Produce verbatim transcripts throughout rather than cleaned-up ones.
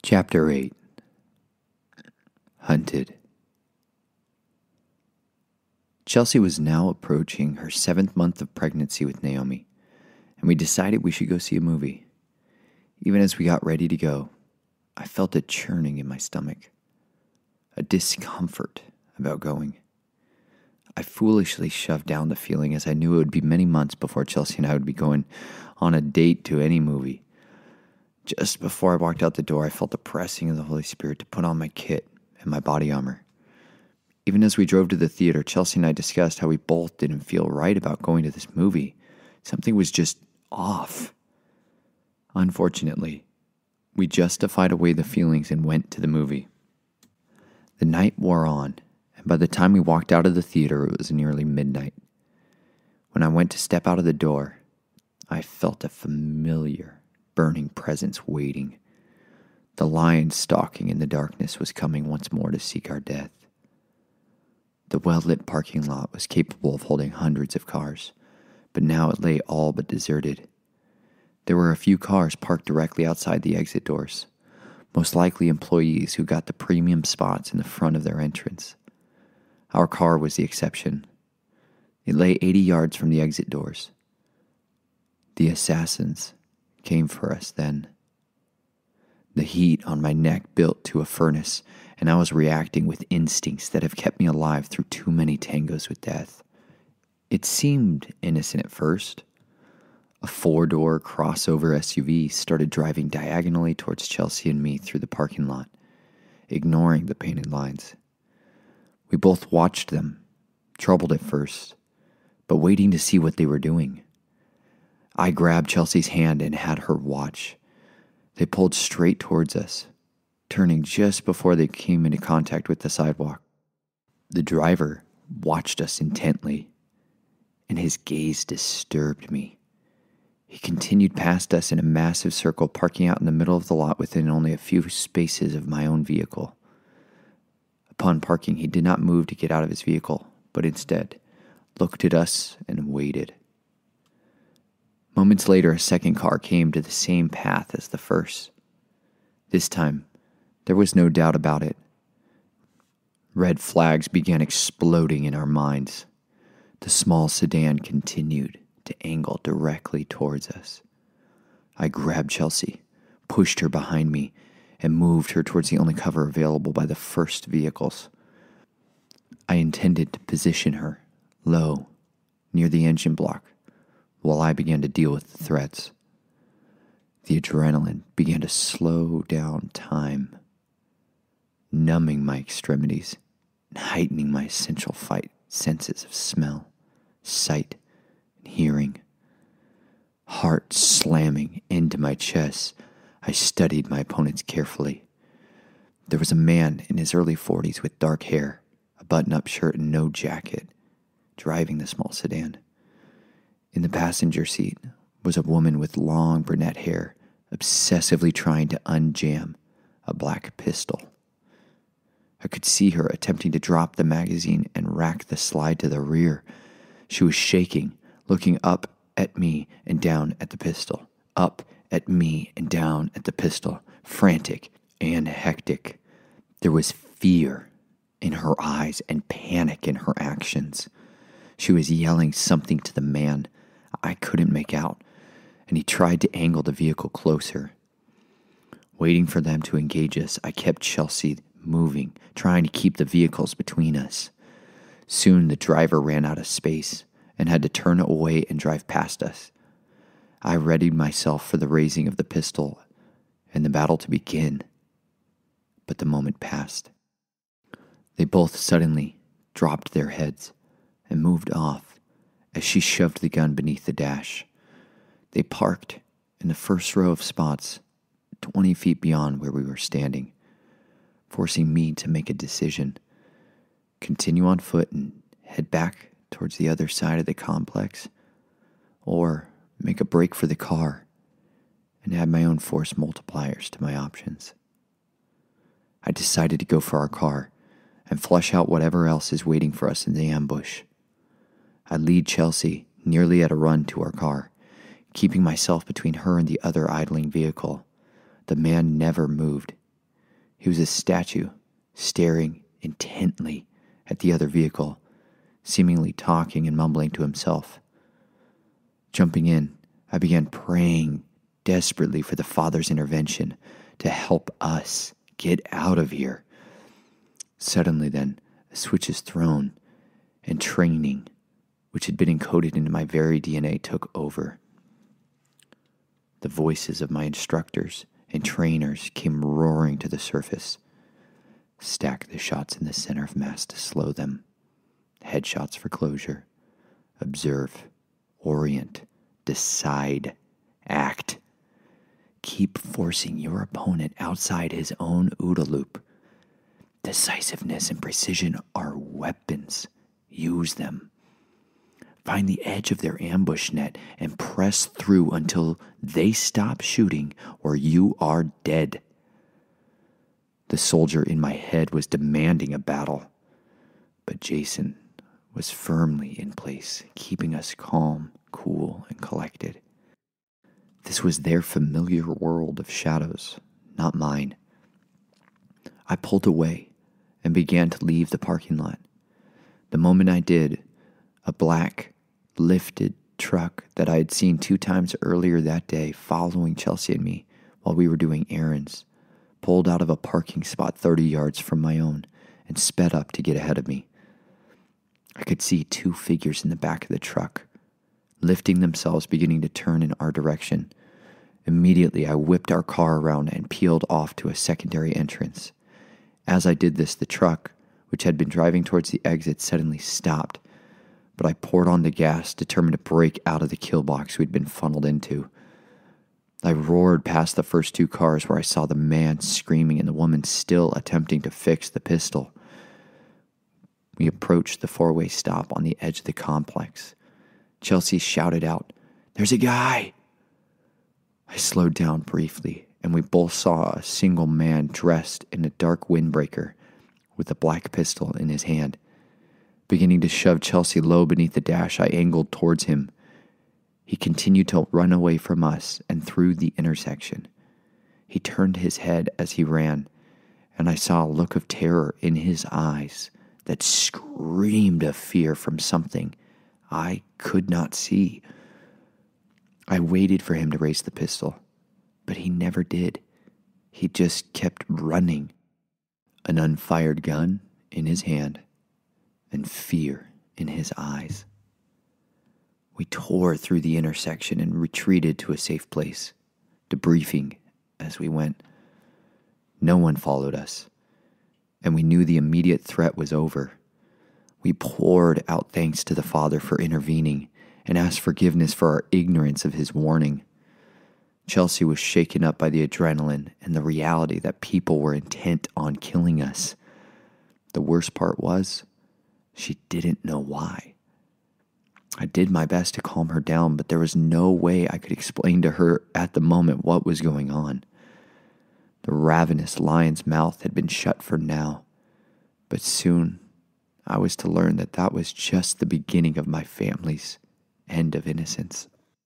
Chapter eight. Hunted. Chelsea was now approaching her seventh month of pregnancy with Naomi, and we decided we should go see a movie. Even as we got ready to go, I felt a churning in my stomach, a discomfort about going. I foolishly shoved down the feeling as I knew it would be many months before Chelsea and I would be going on a date to any movie. Just before I walked out the door, I felt the pressing of the Holy Spirit to put on my kit and my body armor. Even as we drove to the theater, Chelsea and I discussed how we both didn't feel right about going to this movie. Something was just off. Unfortunately, we justified away the feelings and went to the movie. The night wore on, and by the time we walked out of the theater, it was nearly midnight. When I went to step out of the door, I felt a familiar, burning presence waiting. The lion stalking in the darkness was coming once more to seek our death. The well-lit parking lot was capable of holding hundreds of cars, but now it lay all but deserted. There were a few cars parked directly outside the exit doors, most likely employees who got the premium spots in the front of their entrance. Our car was the exception. It lay eighty yards from the exit doors. The assassins came for us then. The heat on my neck built to a furnace, and I was reacting with instincts that have kept me alive through too many tangos with death. It seemed innocent at first. A four-door crossover S U V started driving diagonally towards Chelsea and me through the parking lot, ignoring the painted lines. We both watched them, troubled at first, but waiting to see what they were doing. I grabbed Chelsea's hand and had her watch. They pulled straight towards us, turning just before they came into contact with the sidewalk. The driver watched us intently, and his gaze disturbed me. He continued past us in a massive circle, parking out in the middle of the lot within only a few spaces of my own vehicle. Upon parking, he did not move to get out of his vehicle, but instead looked at us and waited. Moments later, a second car came to the same path as the first. This time, there was no doubt about it. Red flags began exploding in our minds. The small sedan continued to angle directly towards us. I grabbed Chelsea, pushed her behind me, and moved her towards the only cover available by the first vehicles. I intended to position her low, near the engine block, while I began to deal with the threats. The adrenaline began to slow down time, numbing my extremities and heightening my essential fight senses of smell, sight, and hearing. Heart slamming into my chest, I studied my opponents carefully. There was a man in his early forties with dark hair, a button-up shirt, and no jacket, driving the small sedan. In the passenger seat was a woman with long brunette hair, obsessively trying to unjam a black pistol. I could see her attempting to drop the magazine and rack the slide to the rear. She was shaking, looking up at me and down at the pistol, up at me and down at the pistol, frantic and hectic. There was fear in her eyes and panic in her actions. She was yelling something to the man I couldn't make out, and he tried to angle the vehicle closer. Waiting for them to engage us, I kept Chelsea moving, trying to keep the vehicles between us. Soon the driver ran out of space and had to turn away and drive past us. I readied myself for the raising of the pistol and the battle to begin, but the moment passed. They both suddenly dropped their heads and moved off as she shoved the gun beneath the dash. They parked in the first row of spots, twenty feet beyond where we were standing, forcing me to make a decision: continue on foot and head back towards the other side of the complex, or make a break for the car and add my own force multipliers to my options. I decided to go for our car and flush out whatever else is waiting for us in the ambush. I lead Chelsea nearly at a run to our car, keeping myself between her and the other idling vehicle. The man never moved, He was a statue, staring intently at the other vehicle, seemingly talking and mumbling to himself. Jumping in, I began praying desperately for the Father's intervention to help us get out of here. Suddenly then, a switch is thrown, and training, which had been encoded into my very D N A, took over. The voices of my instructors and trainers came roaring to the surface. Stack the shots in the center of mass to slow them. Headshots for closure. Observe. Orient. Decide. Act. Keep forcing your opponent outside his own OODA loop. Decisiveness and precision are weapons. Use them. Find the edge of their ambush net and press through until they stop shooting or you are dead. The soldier in my head was demanding a battle, but Jason was firmly in place, keeping us calm, cool, and collected. This was their familiar world of shadows, not mine. I pulled away and began to leave the parking lot. The moment I did, a black, lifted truck that I had seen two times earlier that day following Chelsea and me while we were doing errands pulled out of a parking spot thirty yards from my own and sped up to get ahead of me. I could see two figures in the back of the truck, lifting themselves, beginning to turn in our direction. Immediately, I whipped our car around and peeled off to a secondary entrance. As I did this, the truck, which had been driving towards the exit, suddenly stopped, but I poured on the gas, determined to break out of the kill box we'd been funneled into. I roared past the first two cars where I saw the man screaming and the woman still attempting to fix the pistol. We approached the four-way stop on the edge of the complex. Chelsea shouted out, "There's a guy!" I slowed down briefly, and we both saw a single man dressed in a dark windbreaker with a black pistol in his hand. Beginning to shove Chelsea low beneath the dash, I angled towards him. He continued to run away from us and through the intersection. He turned his head as he ran, and I saw a look of terror in his eyes that screamed of fear from something I could not see. I waited for him to raise the pistol, but he never did. He just kept running, an unfired gun in his hand and fear in his eyes. We tore through the intersection and retreated to a safe place, debriefing as we went. No one followed us, and we knew the immediate threat was over. We poured out thanks to the Father for intervening and asked forgiveness for our ignorance of his warning. Chelsea was shaken up by the adrenaline and the reality that people were intent on killing us. The worst part was, she didn't know why. I did my best to calm her down, but there was no way I could explain to her at the moment what was going on. The ravenous lion's mouth had been shut for now, but soon I was to learn that that was just the beginning of my family's end of innocence.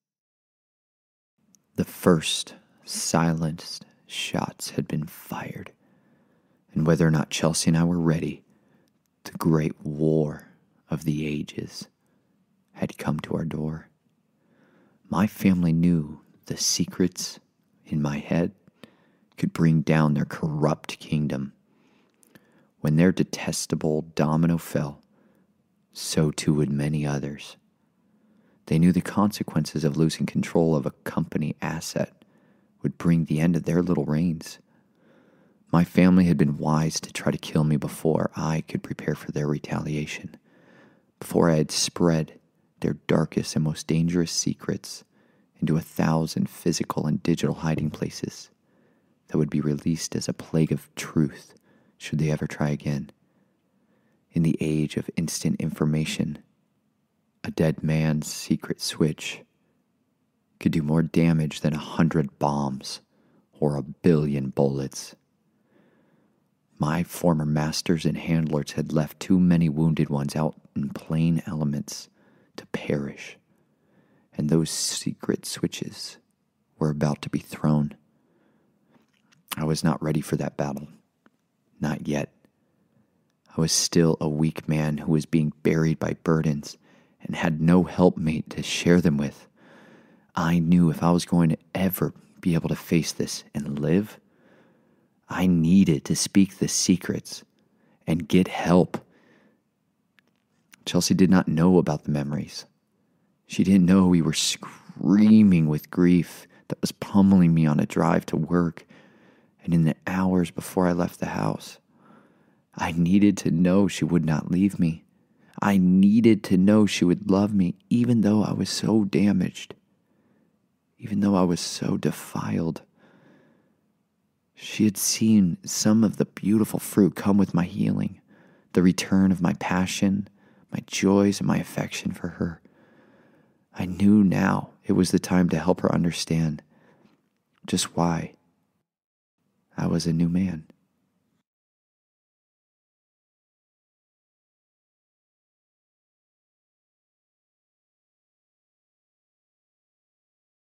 The first silenced shots had been fired, and whether or not Chelsea and I were ready, the great war of the ages had come to our door. My family knew the secrets in my head could bring down their corrupt kingdom. When their detestable domino fell, so too would many others. They knew the consequences of losing control of a company asset would bring the end of their little reigns. My family had been wise to try to kill me before I could prepare for their retaliation, before I had spread their darkest and most dangerous secrets into a thousand physical and digital hiding places that would be released as a plague of truth should they ever try again. In the age of instant information, a dead man's secret switch could do more damage than a hundred bombs or a billion bullets. My former masters and handlers had left too many wounded ones out in plain elements to perish, and those secret switches were about to be thrown. I was not ready for that battle, Not yet. I was still a weak man who was being buried by burdens and had no helpmate to share them with. I knew if I was going to ever be able to face this and live, I needed to speak the secrets and get help. Chelsea did not know about the memories. She didn't know we were screaming with grief that was pummeling me on a drive to work and in the hours before I left the house. I needed to know she would not leave me. I needed to know she would love me even though I was so damaged, even though I was so defiled. She had seen some of the beautiful fruit come with my healing, the return of my passion, my joys, and my affection for her. I knew now it was the time to help her understand just why I was a new man.